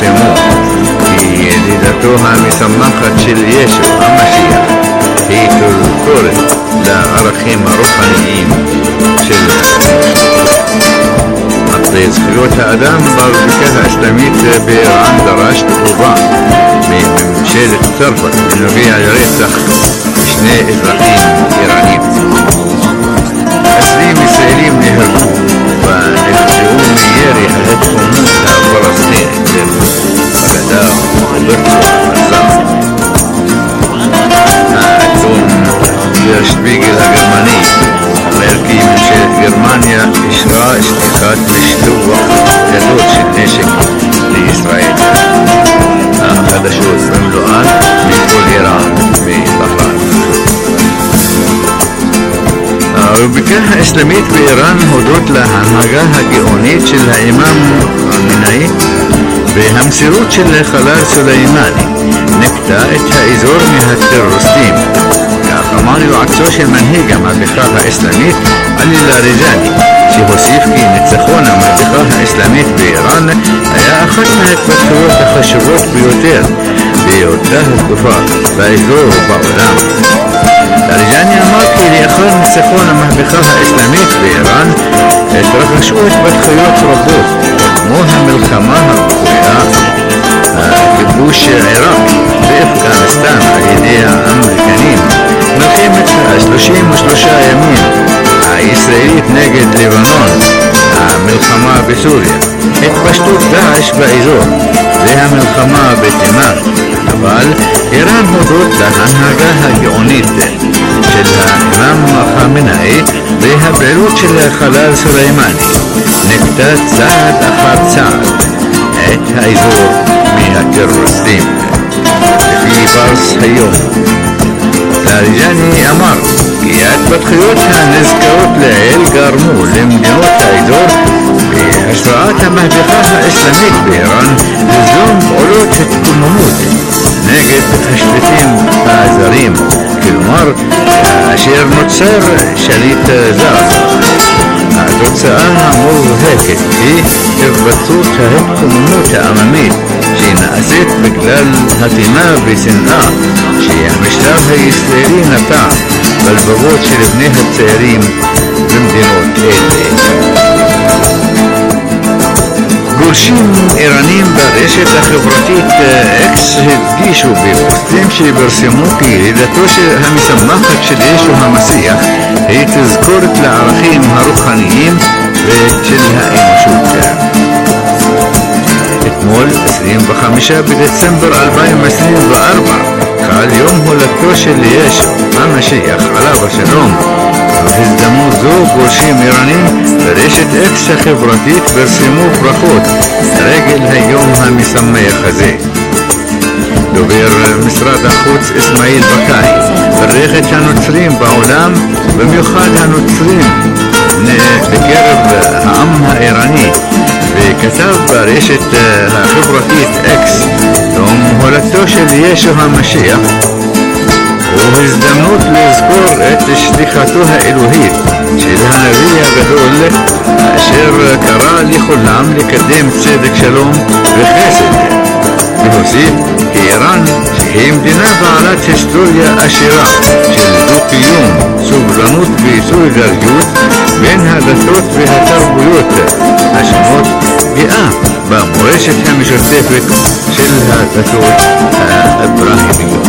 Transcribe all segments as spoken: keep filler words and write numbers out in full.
פרסמו כי ידידתו המשמחת של ישו המשיח היא תזכורת לערכים הרוחניים של מטה זכויות האדם ברפובליקה האסלאמית באיראן דרש תגובה מממשלת צרפת בנוגע לרצח שני אזרחים איראנים. עשרים ישראלים נהרגו ונפצעו מירי ההתקוממות הפלסטינית בגדה וברצועת עזה. העיתון דר שפיגל הגרמני אומר כי ממשלת גרמניה אישרה שליחת משלוח גדול של נשק לישראל. החדשות במלואן מכל איראן בבחריין. הרפובליקה האסלאמית באיראן הודות להנהגה הגאונית של האימאם חמינאי והמסירות של ח'לאל סולימאני נקטה את האזור מהטרוריסטים. כך אמר יועצו של מנהיג המהפכה האסלאמית עלי לאריג'אני, שהוסיף כי ניצחון המהפכה האסלאמית באיראן היה אחת מההתפתחויות החשובות ביותר באותה התקופה באזור ובעולם. לאריג'אני אמר כי לאחר ניצחון המהפכה האסלאמית באיראן התרחשו התפתחויות רבות כמו המלחמה הקרויה הכיבוש העיראקי באפגניסטן על ידי האמריקנים, מלחמת ה-שלושים ושלושה ימים הישראלית נגד לבנון, המלחמה בסוריה, התפשטות דאעש באזור והמלחמה בתימן. אבל איראן הודות להנהגה הגאונית של האימאם חמינאי והפעילות של ח'לאל סולימאני נקטה צעד אחר צעד את האזור מהטרוריסטים. לפי פרס היום לאריג'אני אמר כי ההתפתחויות הנזכרות לעיל גרמו למדינות האזור בהשראת המהפכה האסלאמית באיראן ליזום פעולות התקוממות נגד השליטים הזרים, כלומר אשר נוצר שליט זר. התוצאה המובהקת היא התבצעות ההתקוממות העממית שנעשית בגלל הטינה ושנאה שהמשטר הישראלי נטע בלבבות של בני הצעירים במדינות אלה. גולשים איראנים ברשת החברתית אקס הדגישו בפוסטים שפרסמו כי ידידתו המשמחת של ישו המשיח היא תזכורת לערכים הרוחניים ושל האנושות. אתמול עשרים וחמישה בדצמבר אלפיים עשרים וארבע חל יום הולדתו של ישו המשיח עליו השלום. בהזדמנות זו גולשים איראנים ברשת אקס החברתית פרסמו ברכות לרגל היום המשמח הזה. דובר משרד החוץ אסמאעיל בקאי ברך את הנוצרים בעולם, במיוחד הנוצרים בקרב העם האיראני, וכתב ברשת החברתית אקס יום הולדתו של ישו המשיח ובהזדמנות לזכור את שליחתו האלוהית של הנביא הגדול אשר קרא לכולם לקדם צדק, שלום וחסד. והוסיף כי איראן שהיא מדינה בעלת היסטוריה עשירה של דו-קיום, סובלנות וסולידריות בין הדתות והתרבויות השונות, גאה במורשת המשותפת של הדתות האברהימיות.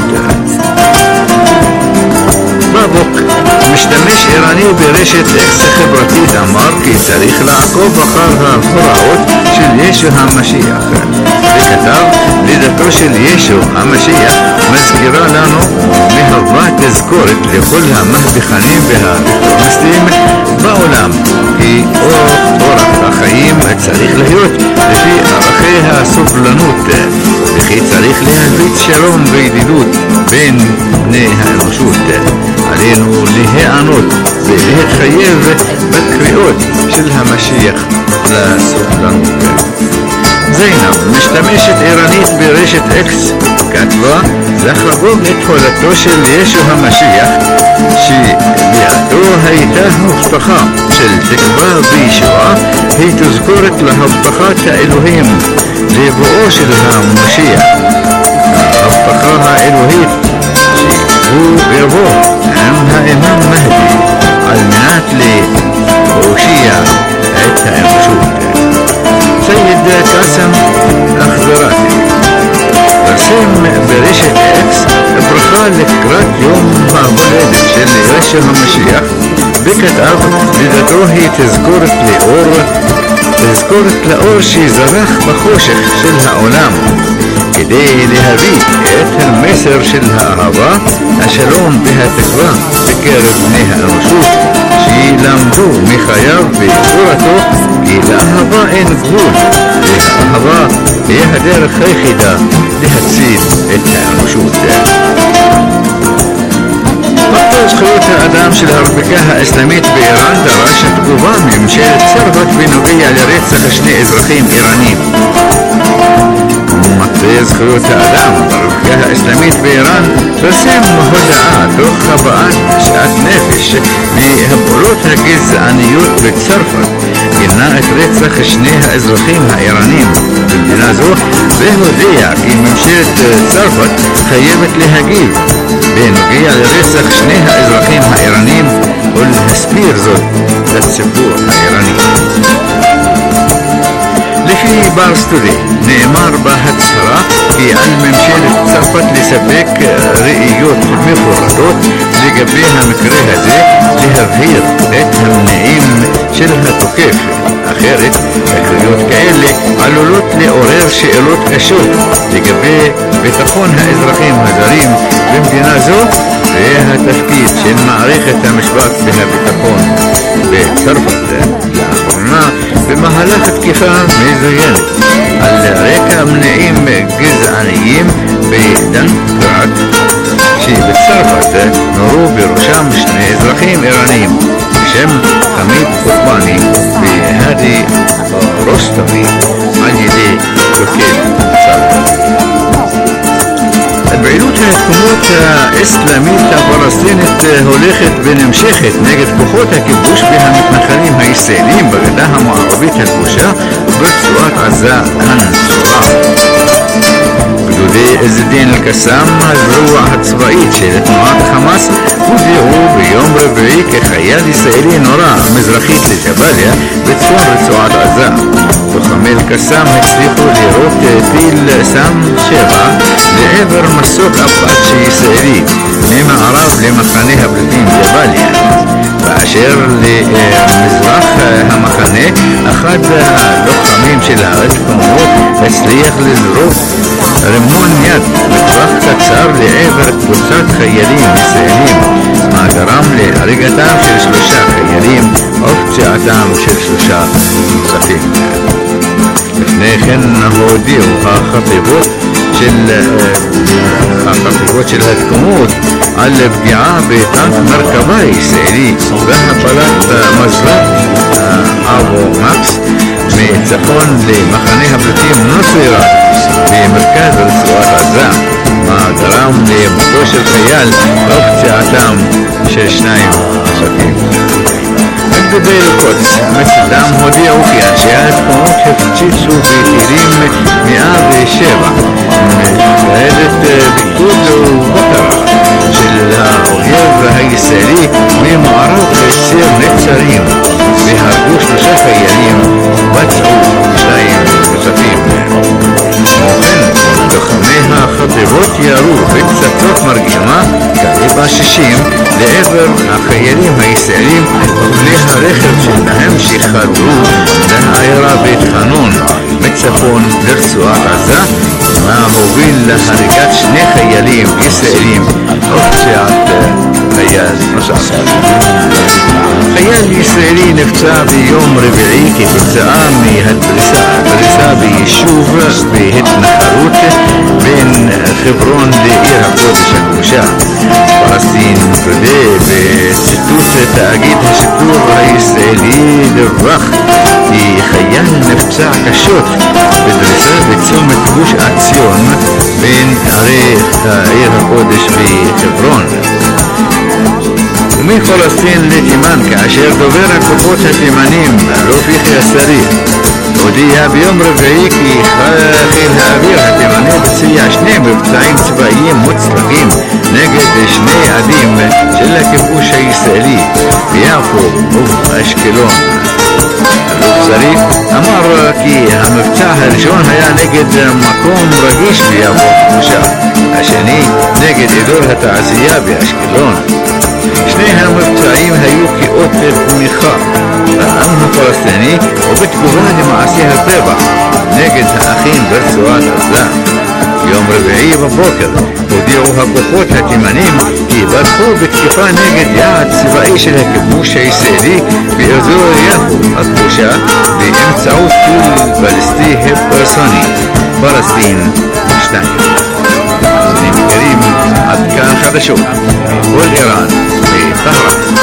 בבוק משתמש איראני ברשת אקס חברתית אמר כי צריך לעקוב אחר ההוראות של ישו המשיח, וכתב לידתו של ישו המשיח מזכירה לנו מהווה תזכורת לכל המהפכנים והרפורמיסטים בעולם כי אורח החיים צריך להיות לפי ערכי הסובלנות וכי צריך להפיץ שלום וידידות בין בני האנושות. עלינו להיענות ולהתחייב בקריאות של המשיח לסובלנות. זינב, משתמשת איראנית ברשת אקס, כתבה לחגוג את הולדתו של ישו המשיח, שביאתו הייתה הבטחה של תקווה וישועה. היא תזכורת להבטחת האלוהים לבואו של המשיח, ההבטחה האלוהית שהוא יבוא עם האימאם מהדי על מנת להושיע את האנושות. סייד קאסם אכזרתי פרסם ברשת אקס ברכה לקראת יום ההולדת של ישו המשיח, וכתב לידתו היא תזכורת לאור תזכורת לאור שזרח בחושך של העולם, כדי להביא את המסר של האהבה, השלום והתקווה בקרב בני האנושות, שילמדו מחייו ותורתו כי לאהבה אין גבול, והאהבה היא הדרך היחידה להציל את האנושות. מטה זכויות האדם של הרפובליקה האסלאמית באיראן דרש תגובה מממשלת צרפת בנוגע לרצח שני אזרחים איראנים. מטה זכויות האדם ברפובליקה האסלאמית באיראן פרסם הודעה תוך הבעת שאט נפש מהפעולות הגזעניות בצרפת, גינה את רצח שני האזרחים האיראנים במדינה זו, והודיע כי ממשלת צרפת חייבת להגיב בנוגע לרצח שני האזרחים האיראנים ולהסביר זאת לציבור האיראני. לפי ברסטודי נאמר בהצהרה כי על ממשלת צרפת לספק ראיות מפורטות לגבי המקרה הזה, להבהיר את המניעים של התוקף, אחרת הקריאות כאלה עלולות לעורר שאלות קשות לגבי ביטחון האזרחים הזרים במדינה זו והתפקיד של מערכת המשפט והביטחון בצרפת. לאחרונה במהלך תקיפה מזוינת על רקע מניעים גזעניים בדנקרט שבצרפת נורו בראשם שני אזרחים איראנים בשם חמיד קורבני והדי רוסטמי על ידי תוקף צרפת. פעילות ההתקומות האסלאמית הפלסטינית הולכת ונמשכת נגד כוחות הכיבוש והמתנחלים הישראלים בגדה המערבית הכבושה וברצועת עזה הנצורה. גדודי עז א-דין אל-קסאם, הזרוע הצבאית של תנועת חמאס, הודיעו ביום רביעי כי חייל ישראלי נורה מזרחית לג'באליה בצפון רצועת עזה. לוחמי אל-קסאם הצליחו לירות טיל סאם שבע לעבר מסוק אפאצ'י ישראלי ממערב למחנה הפליטים ג'באליה, באשר למזרח המחנה אחד הלוחמים של ההתקומות הצליח לזרוק רימון יד בטווח קצר לעבר קבוצת חיילים ישראלים, מה גרם להריגתם של שלושה חיילים ופציעתם של שלושה נוספים. לפני כן הודיעו החטיבות של החטיבות של ההתקומות על פגיעה בטנק מרכבה ישראלי והפלת מזרק אבו מקס מצפון למחנה הפליטים נוסיירה במרכז רצועת עזה, מה גרם למותו של חייל ופציעתם של שניים נוספים. גדודי אל-קודס מצדם הודיעו כי אנשי ההתקומות הפציצו בטילים מאה ושבע מתעדת פיקוד ובקרה של האויב הישראלי ממערב לציר נצרים, והרגו שלושה חיילים ופצעו שניים נוספים. לוחמי החטיבות ירו בפצצות מרגמה קליבר שישים לעבר החיילים הישראלים וכלי הרכב שלהם שחדרו לעיירה בית חנון מצפון לרצועת עזה, מה הוביל להריגת שני חיילים ישראלים ופציעת חייל נוסף. חייל חייל ישראלי נפצע ביום רביעי כתוצאה מהדריסה דריסה ביישוב בהתנחלות בין חברון לעיר הקודש הקדושה. פלסטין תודה בציטוט תאגיד השידור הישראלי דיווח כי חייל נפצע קשות בדריסה בצומת גוש עציון בין ערי העיר הקודש בחברון. ומפלסטין לתימן, כאשר דובר הכוחות התימנים רפיק יסרי הודיע ביום רביעי כי חיל האוויר התימני ביצע שני מבצעים צבאיים מוצלחים נגד שני עדים של הכיבוש הישראלי ביפו ובאשקלון. אלוף זריף אמר כי המבצע הראשון היה נגד מקום רגיש ביפו הכבושה, השני נגד אזור התעשייה באשקלון. שני המבצעים היו כאות תמיכה בעם הפלסטיני ובתגובה למעשי הטבח נגד האחים ברצועת עזה. ביום רביעי בבוקר הודיעו הכוחות התימנים כי ברחו בתקיפה נגד יעד צבאי של הכיבוש הישראלי באזור יפו הכבושה באמצעות טיל בליסטי היפרסוני. פלסטין שתיים. מאזינים יקרים, עד כאן חדשות כל איראן בטהרן.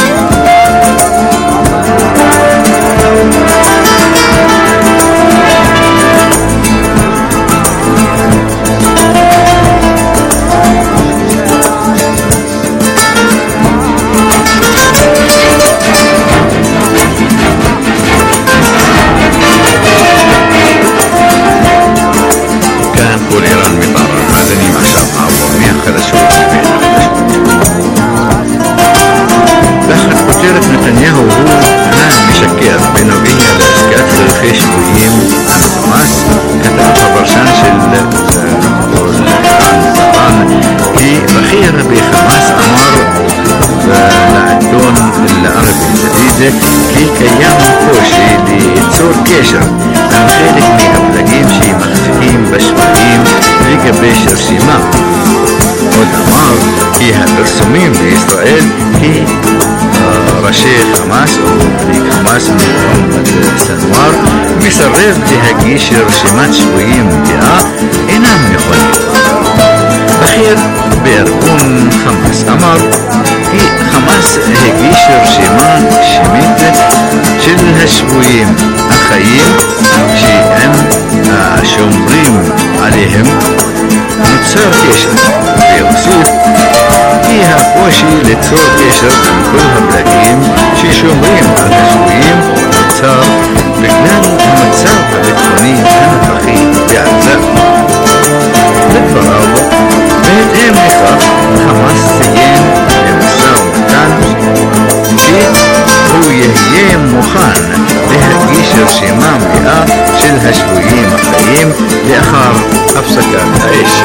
נתניהו הוא המשקר בנוגע לעסקת רכש שבויים על חמאס. כתב הפרשן של איראן כי בכיר בחמאס אמר לעיתון אל-ערבי אל-ג'דיד כי קיים קושי ליצור קשר עם חלק מהפלגים שמחזיקים בשבויים לגבש רשימה. עוד אמר כי הפרסומים בישראל כי ראשי חמאס או מנהיג חמאס מוחמד סנואר מסרב להגיש רשימת שבויים מלאה אינם נכונים. בכיר בארגון חמאס אמר כי חמאס הגיש רשימה שמית של השבויים החיים שהם השומרים עליהם נוצר קשר, והוסיף כי הקושי ליצור קשר עם כל הפלגים ששומרים על השבויים נוצר בגלל המצב הביטחוני הנוכחי בעזה. לדבריו, בהתאם לכך חמאס ציין במשא ומתן שהוא יהיה מוכן להגיש רשימה מלאה של השבויים החיים לאחר הפסקת האש.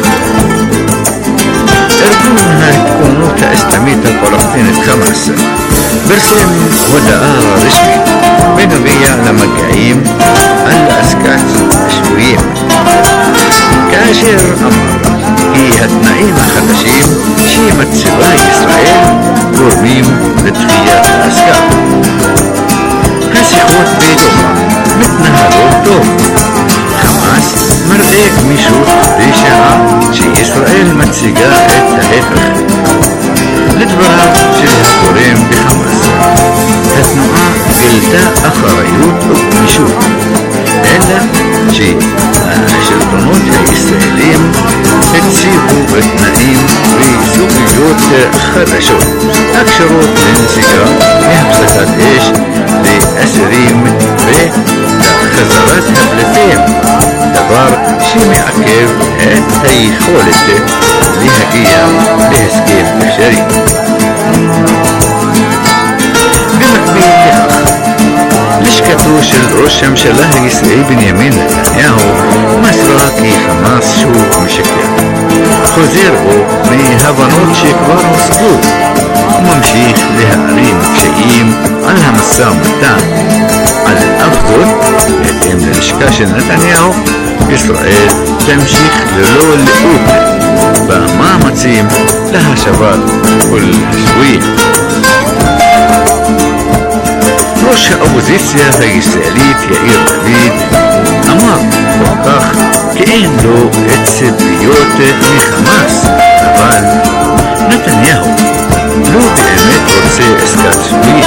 ארגון ההתקוממות האסלאמית הפלסטינית חמאס פרסם הודעה רשמית בנוגע למגעים על עסקת השבויים, כאשר אמר כי התנאים החדשים שמציבה ישראל גורמים לדחיית העסקה. השיחות בדוחה מתנהלות טוב. חמאס מראה גמישות בשעה שישראל מציגה את ההפך. לדבריו של הגורם בחמאס, התנועה גילתה אחריות וגמישות, אלא שהשלטונות הישראלים הציבו בתנאים וסוגיות חדשות הקשורות לנסיגה מהפסקת אש לאסירים ולחזרת הפליטים, דבר שמעכב את היכולת להגיע להסכם אפשרי. במקביל לכך, לשכתו של ראש הממשלה הישראלי בנימין נתניהו מסרה כי חמאס שוב משקר, חוזר בו מהבנות שכבר הושגו וממשיך להערים קשיים על המשא ומתן. על אף זאת, בהתאם ללשכה של נתניהו, ישראל תמשיך ללא לאות במאמצים להשבת כל השבויים. האופוזיציה הישראלית יאיר לפיד אמר כל כך כאין לו את ציפיות מחמאס, אבל נתניהו לא באמת רוצה עסקת צבאית.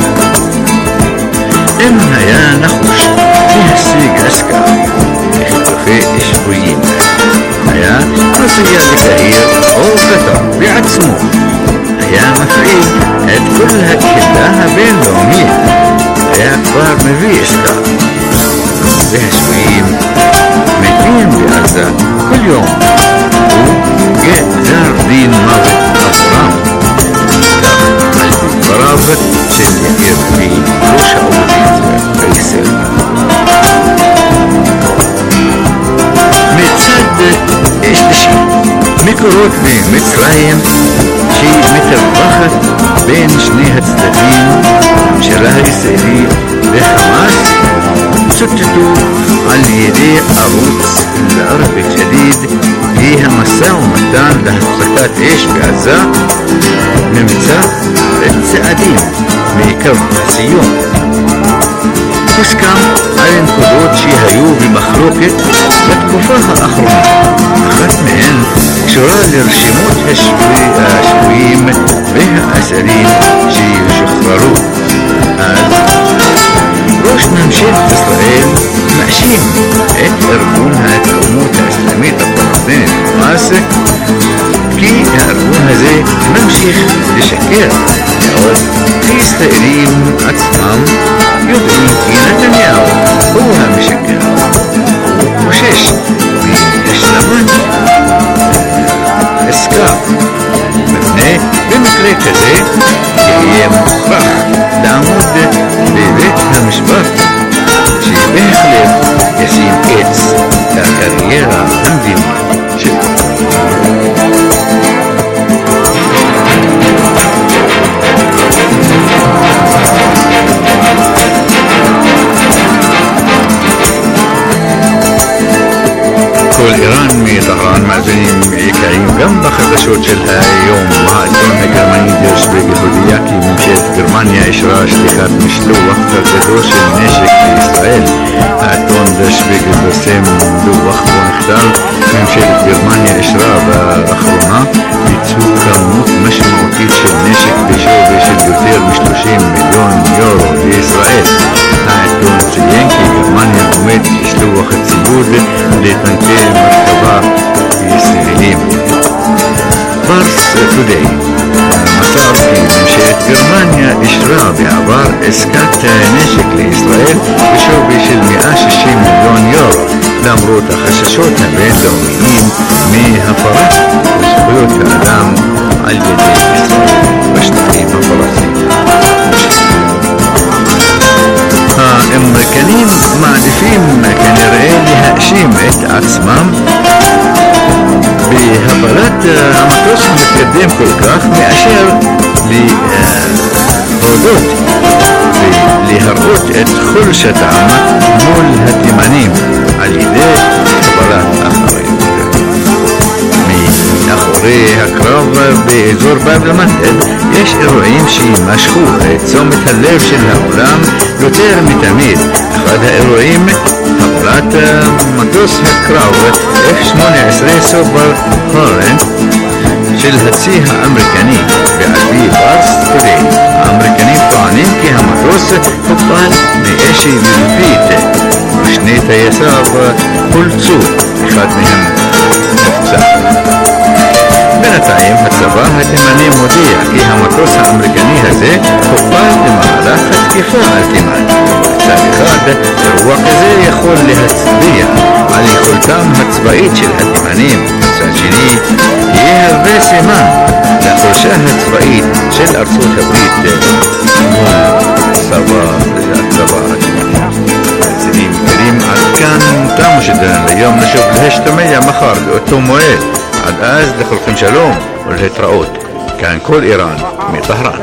אם היה נחוש להשיג עסקה לחילופי שבויים, היה נוסע לקהיר או קטר בעצמו, היה מפעיל את כל הקהילה הבינלאומית, היה כבר מביא עסקה. והשבויים מתים בעזה כל יום, הוא גזר דין מוות עבורם. כך על פי דבריו של יאיר לפיד, ראש האופוזיציה בישראל. מצד שלישי, מקורות במצרים שמתווכת בין שני הצדדים, הממשלה הישראלית וחמאס, צוטטו על ידי ערוץ אל-ערבי אל-ג'דיד כי המשא ומתן להפסקת אש בעזה נמצא בצעדים מקו הסיום. הוסכם על נקודות שהיו במחלוקת בתקופה האחרונה. אחת מהן קשורה לרשימות השבויים והאסירים שישוחררו. אז ראש ממשלת ישראל מאשים את ארגון ההתקוממות האסלאמית הפלסטינית חמאס כי הארגון הזה ממשיך לשקר, ועוד הישראלים עצמם יודעים כי נתניהו הוא המשקר. הוא חושש מהשלמת עסקה, מפני במקרה כזה יהיה מוכרח לעמוד בבית המשפט שבהחלט ישים קץ לקריירה המדינית שלו. כל איראן מטהרן מאזינים עיקריים גם בחדשות של היום. העיתון הגרמני דר שפיגל הודיע כי ממשלת גרמניה אישרה שליחת משלוח גדול של נשק לישראל. העיתון דר שפיגל פרסם דוח בו נכתב ממשלת גרמניה אישרה באחרונה ביצוע כמות משמעותית של נשק בשווי של יותר מ-שלושים מיליון יורו לישראל. העיתון ציין כי גרמניה עומד לשלוח ציוד לטנקי מרכבה ישראלים. פרס טודיי מסר כי ממשלת גרמניה אישרה בעבר עסקת נשק לישראל בשווי של מאה ושישים מיליון יורו למרות החששות הבינלאומיים מהפרת זכויות האדם על ידי ישראל בשטחים הפלסטיניים. האמריקנים מעדיפים כנראה להאשים את עצמם בהפלת המטוס המתקדם כל כך מאשר להודות ולהראות את חולשתם מול התימנים על ידי קבלת אחריות. מאחורי הקרב באזור באב אל-מנדב יש אירועים שמשכו את תשומת הלב של העולם יותר מתמיד. אחד האירועים, הפלת מטוס הקרב אף שמונה עשרה סופר הורנט של הצי האמריקני. ועל פי פרס טודיי, האמריקנים טוענים כי המטוס הופל מאש ולפיד ושני טייסיו חולצו, אחד מהם נפצע. בינתיים הצבא התימני מודיע כי המטוס האמריקני הזה הופל במהלך התקיפה על תימן. מצד אחד, אירוע כזה יכול להצביע על יכולתם הצבאית של התימנים. מצד שני, יהווה סימן לחולשה הצבאית של ארצות הברית מול הצבא התימני. מאזינים יקרים, עד כאן תם שדרן ליום. נשוב להשתמע מחר באותו מועד. עד אז לכולכם שלום ולהתראות. כאן כל איראן מטהרן.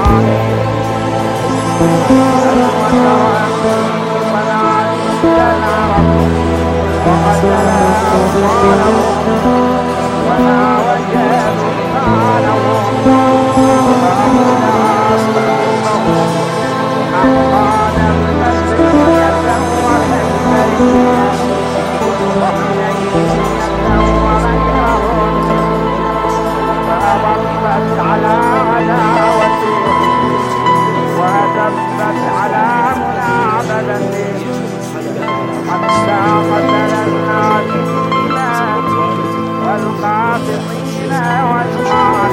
والقاسطين والقاسطين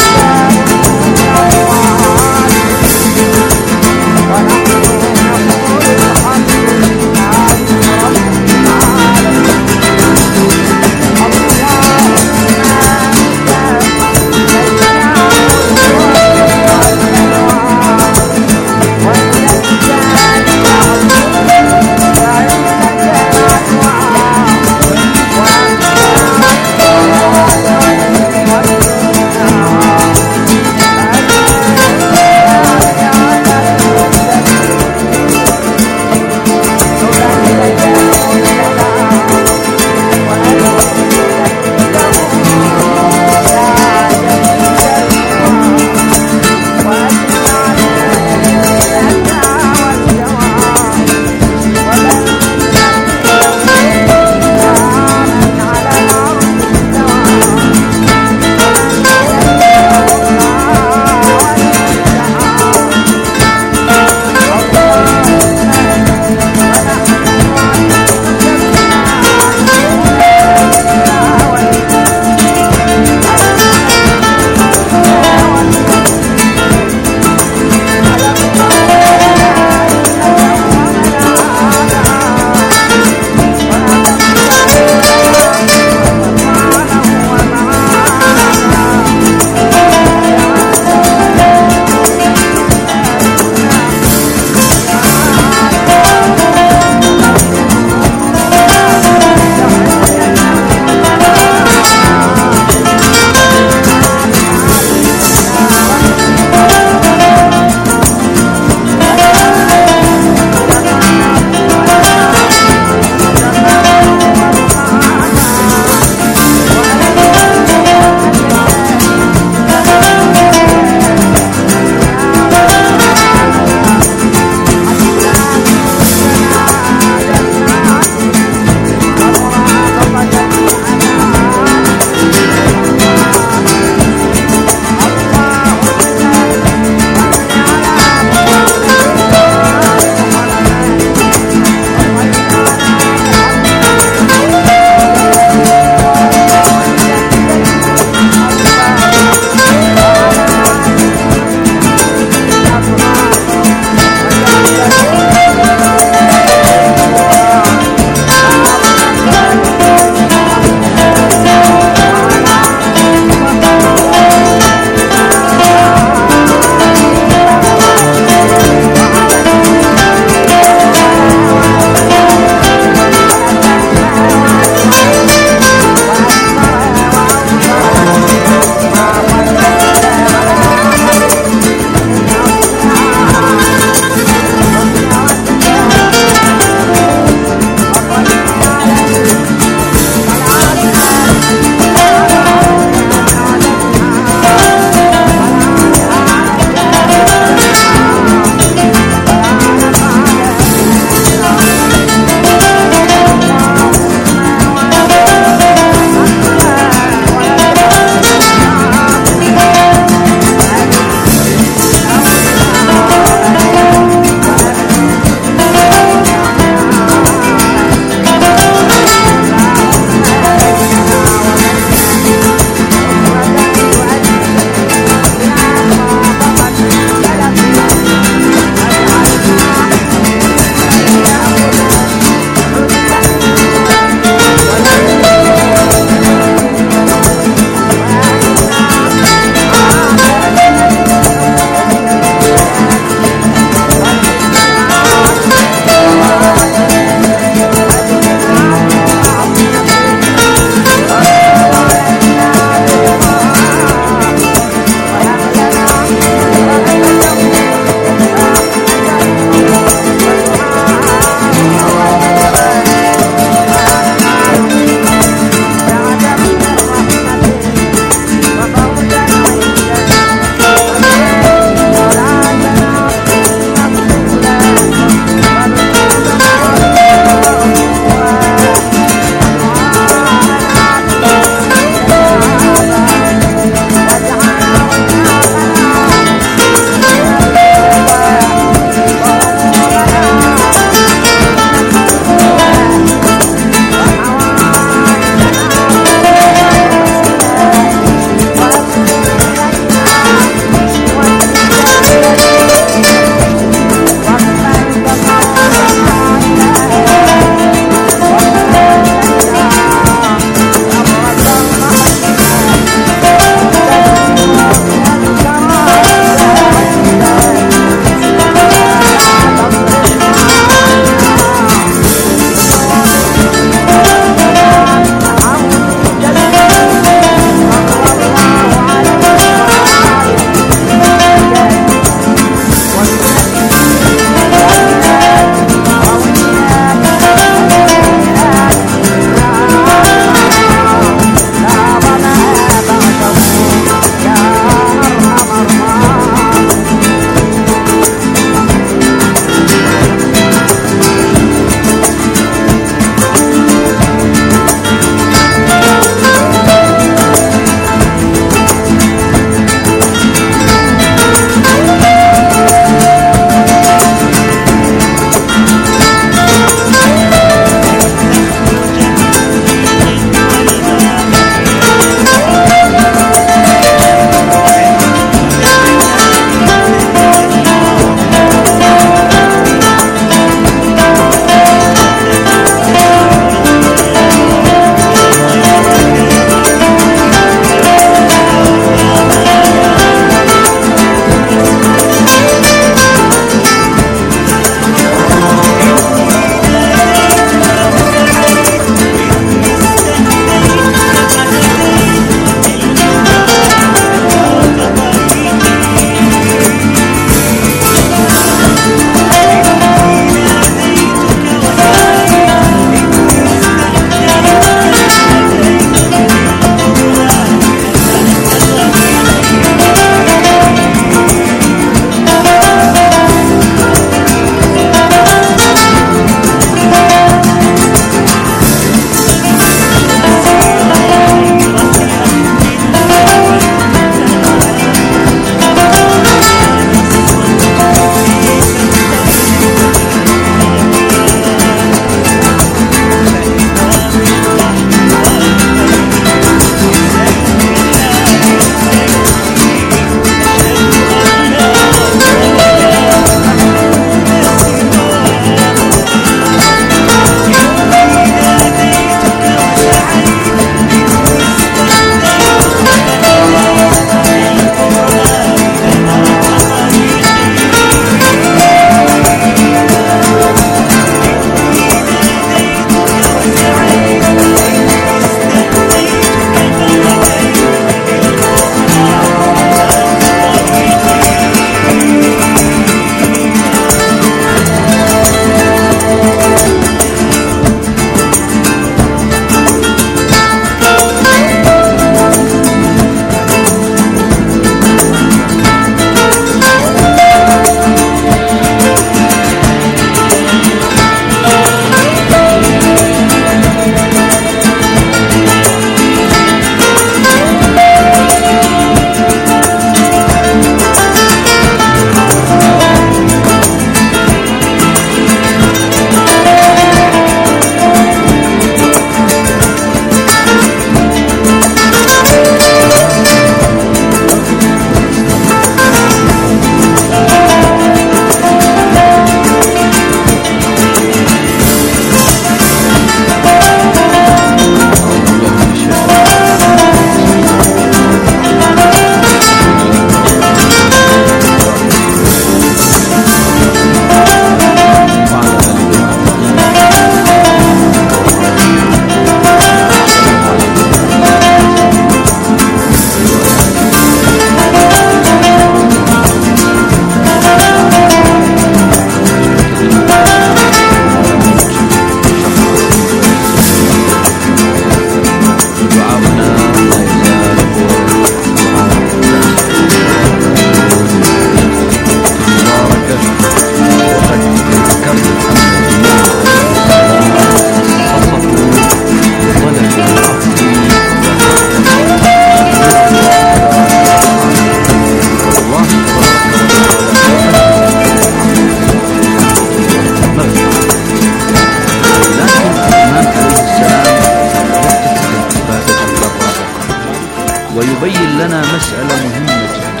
ويبين لنا مسألة مهمة جدا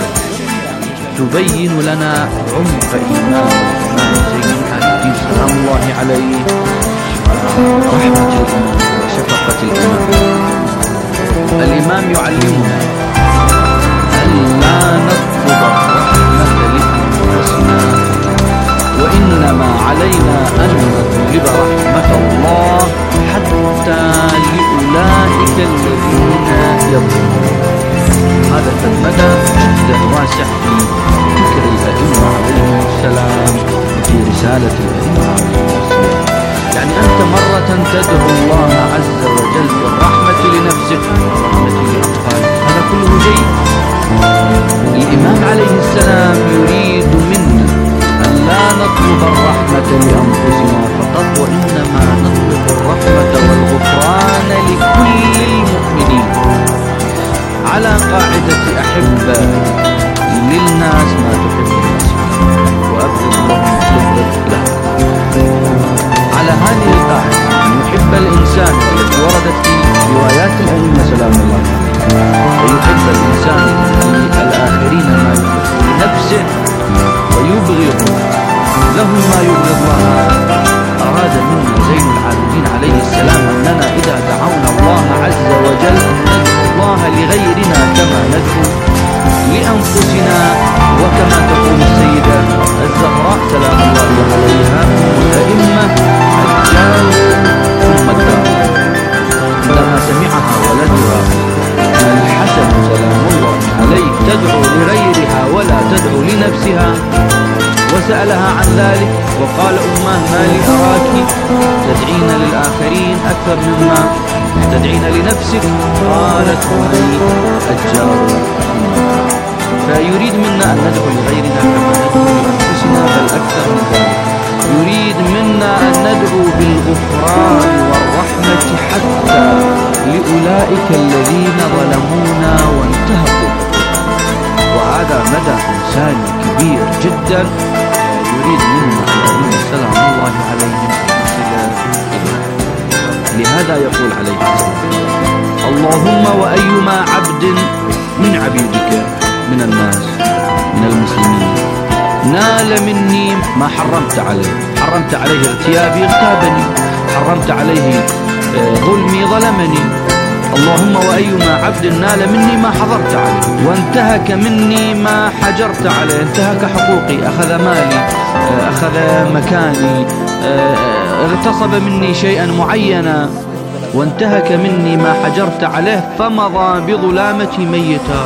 تبين لنا عمق إيمان الإمام زين العابدين سلام الله عليه، رحمة الإمام وشفقة الإمام. الإمام يعلمنا ألا نطلب الرحمة لأنفسنا، وإنما علينا أن نطلب رحمة الله حتى لأولئك الذين يظلمون. هذا المدى جدا واسع في ذكر الأئمة عليهم السلام في رسالة الأئمة عليهم السلام. يعني أنت مرة تدعو الله عز وجل بالرحمة لنفسك والرحمة لأطفالك، هذا كله جيد. الإمام عليه السلام يريد منا أن لا نطلب الرحمة لأنفسنا فقط، وإنما نطلب الرحمة والغفران لكل المؤمنين، على قاعدة أحب للناس ما تحب لنفسك وأبغض لهم تبغض لهم. على هذه القاعدة أن يحب الإنسان التي وردت في روايات الأئمة سلام الله عليه، ويحب الإنسان للآخرين ما يحب لنفسه ويبغض لهم ما يبغض الله. أراد منا زين العابدين عليه السلام أننا إذا دعونا الله عز وجل أن ندعو الله لغيرنا كما ندعو لأنفسنا، وكما تقول السيدة الزهراء سلام الله عليها الأئمة الجار ثم الدار، عندما سمعها ولدها الحسن سلام الله عليه تدعو لغيرها ولا تدعو لنفسها، وسألها عن ذلك وقال أمه ما لي أراك تدعين للآخرين أكثر مما تدعين لنفسك؟ قالت أمي الجار. فيريد منا أن ندعو لغيرنا كما ندعو لأنفسنا، بل أكثر من ذلك يريد منا أن ندعو بالغفران والرحمة حتى لأولئك الذين ظلمونا وانتهكوا. وهذا مدى إنساني كبير جدا يريد منا الأئمة سلام الله عليهم أن لهذا يقول عليه السلام اللهم وأيما عبد من عبيدك من الناس من المسلمين نال مني ما حرمت عليه، حرمت عليه اغتيابي اغتابني، حرمت عليه ظلمي ظلمني، اللهم وأيما عبد نال مني ما حضرت عليه وانتهك مني ما حجرت عليه، انتهك حقوقي، أخذ مالي، أخذ مكاني، اغتصب مني شيئا معينا وانتهك مني ما حجرت عليه فمضى بظلامتي ميتا.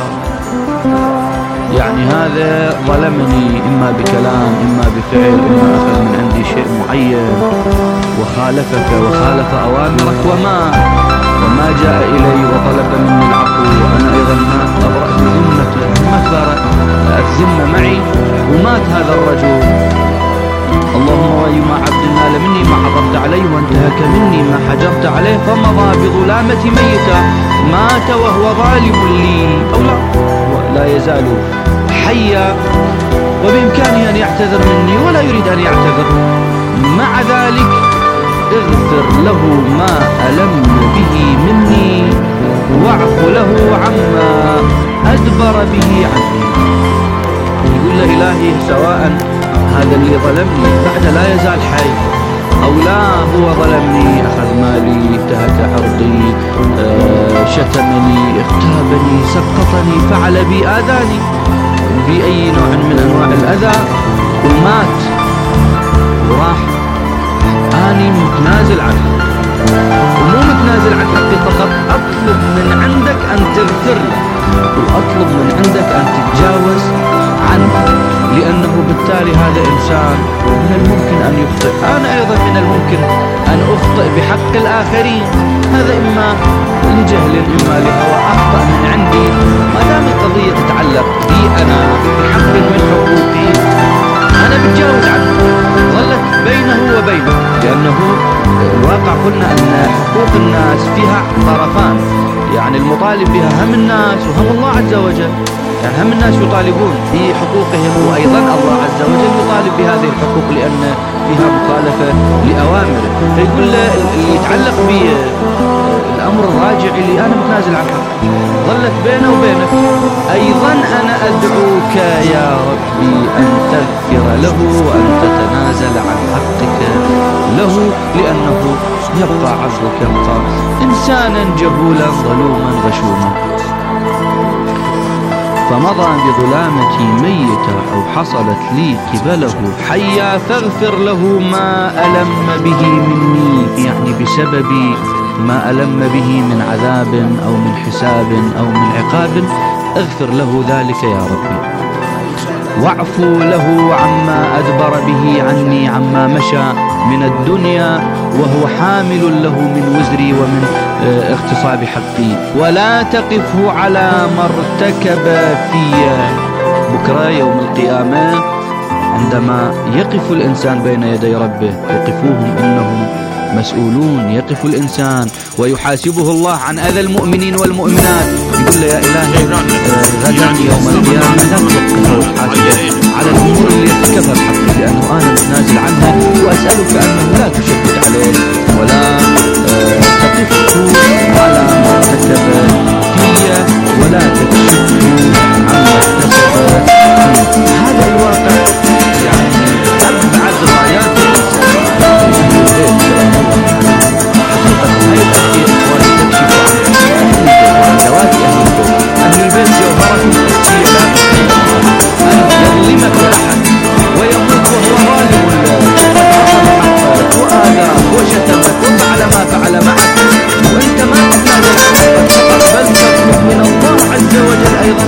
يعني هذا ظلمني إما بكلام إما بفعل إما أخذ من عندي شيء معين وخالفك وخالف أوامرك وما وما جاء إلي وطلب مني العفو، وأنا أيضا ما أبرأت ذمته، ما صارت الذمة معي ومات هذا الرجل. اللهم وأيما عبد نال مني ما حضرت عليه وانتهك مني ما حجرت عليه فمضى بظلامة ميتا، مات وهو ظالم لي أو لا لا يزال حيا وبإمكانه أن يعتذر مني ولا يريد أن يعتذر، مع ذلك اغفر له ما ألم به مني واعف له عما أدبر به عني. يقول له إلهي سواء هذا اللي ظلمني بعد لا يزال حي أو لا هو ظلمني، أخذ مالي، انتهك عرضي، شتمني، اغتابني، سقطني، فعل بي، آذاني بأي نوع من أنواع الأذى ومات وراح، أني متنازل عنه ومو متنازل عن حقي فقط، أطلب من عندك أن تغفر له وأطلب من عندك أن تتجاوز عنه، لأنه بالتالي هذا إنسان من الممكن أن يخطئ، أنا أيضا من الممكن أن أخطئ بحق الآخرين، هذا إما لجهل إما لهوى، أخطأ من عندي ما دام القضية تتعلق بي أنا بحق من حقوقي أنا بتجاوز عنه، ظلت بينه وبينه، لأنه الواقع قلنا أن حقوق الناس فيها طرفان، يعني المطالب بها هم الناس وهم الله عز وجل. يعني هم الناس يطالبون بحقوقهم، وأيضا الله عز وجل يطالب بهذه الحقوق لأن فيها مخالفة لأوامره. فيقول له اللي يتعلق بالأمر الراجع اللي أنا متنازل عن حقي، ظلت بينه وبينك. أيضا أنا أدعوك يا ربي أن تغفر له وأن تتنازل عن حقك له، لأنه يبقى عبدك يبقى إنسانا جهولا ظلوما غشوما. فمضى بظلامتي ميتا أو حصلت لي قبله حيا، فاغفر له ما ألم به مني، يعني بسبب ما ألم به من عذاب أو من حساب أو من عقاب، اغفر له ذلك يا ربي، واعفو له عما أدبر به عني، عما مشى من الدنيا وهو حامل له من وزري ومن اغتصاب حقي، ولا تقفه على ما ارتكب في بكرة يوم القيامة. عندما يقف الإنسان بين يدي ربه يقفوهم إنهم مسؤولون، يقف الإنسان ويحاسبه الله عن أذى المؤمنين والمؤمنات، يقول له يا إلهي غدا يوم القيامة لا توقفه وتحاسبه على الأمور اللي ارتكبها بحقي، لأنه أنا متنازل عنها، وأسألك أنه لا تشدد عليه ولا تقفه على ما ارتكب فيه ولا تكشفه عما اكتسب فيه. هذا الواقع يعني أبعد غايات أهل البيت جوهرة القدسية لا تستطيع أن يظلمك أحد ويموت وهو ظالم لك وآذاك وشتمك وفعل ما فعل معك، وأنت ما تتنازل عن حقك فقط، بل تطلب من الله عز وجل أيضا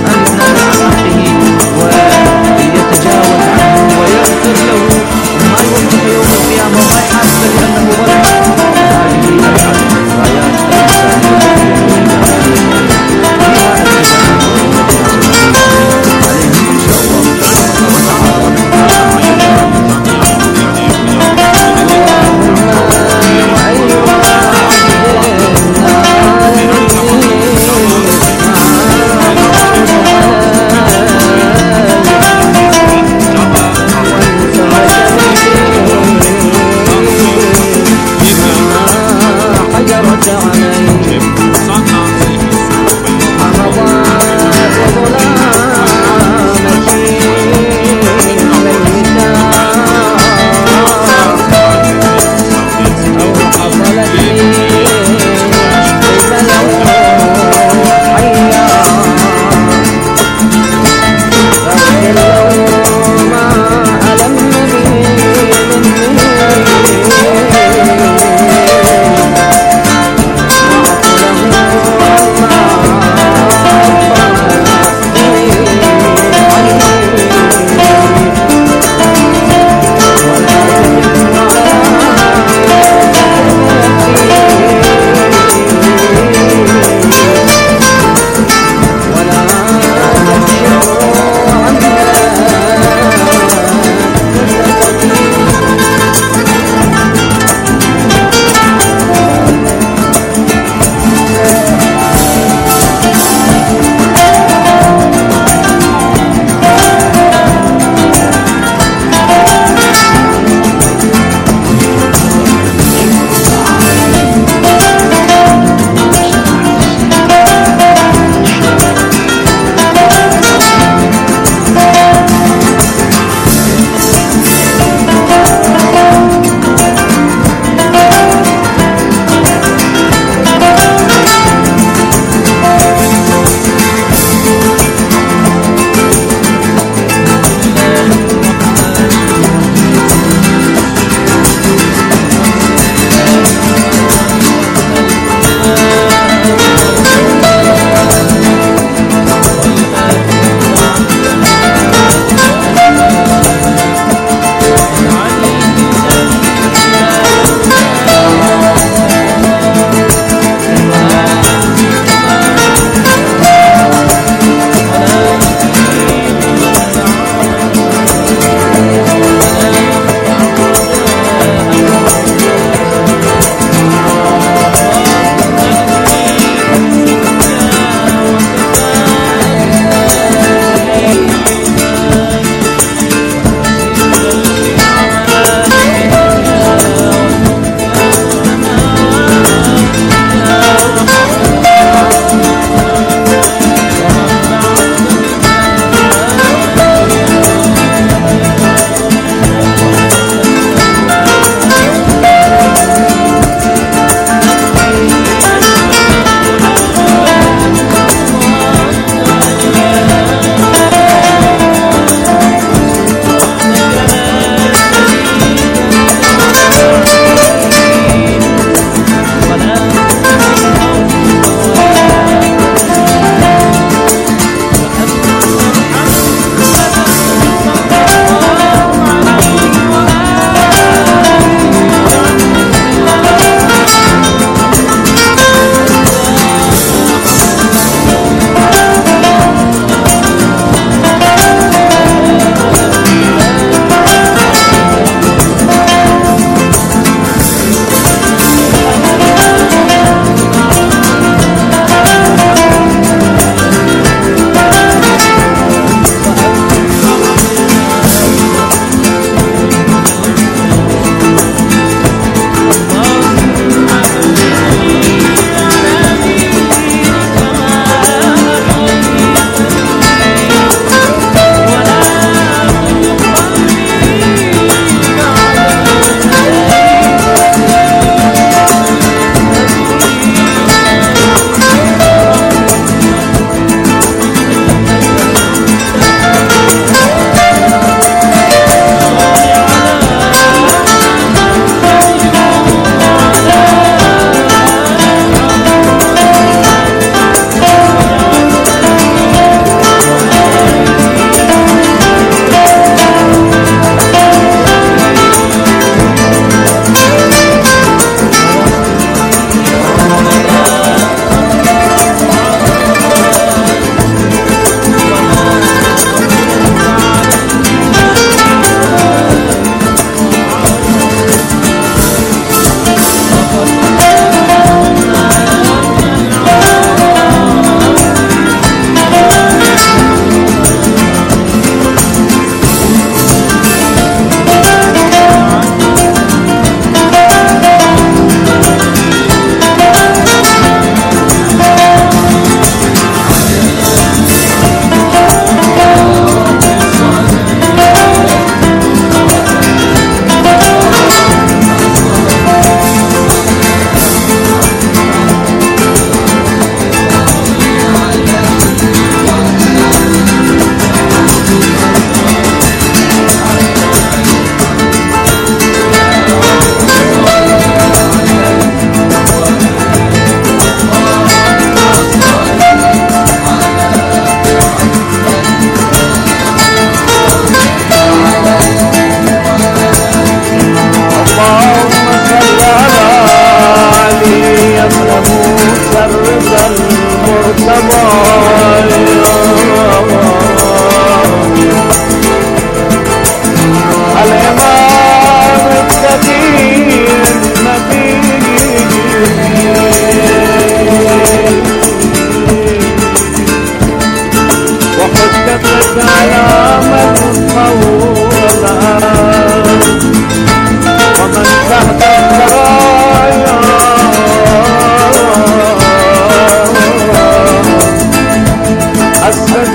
لقد علامة القول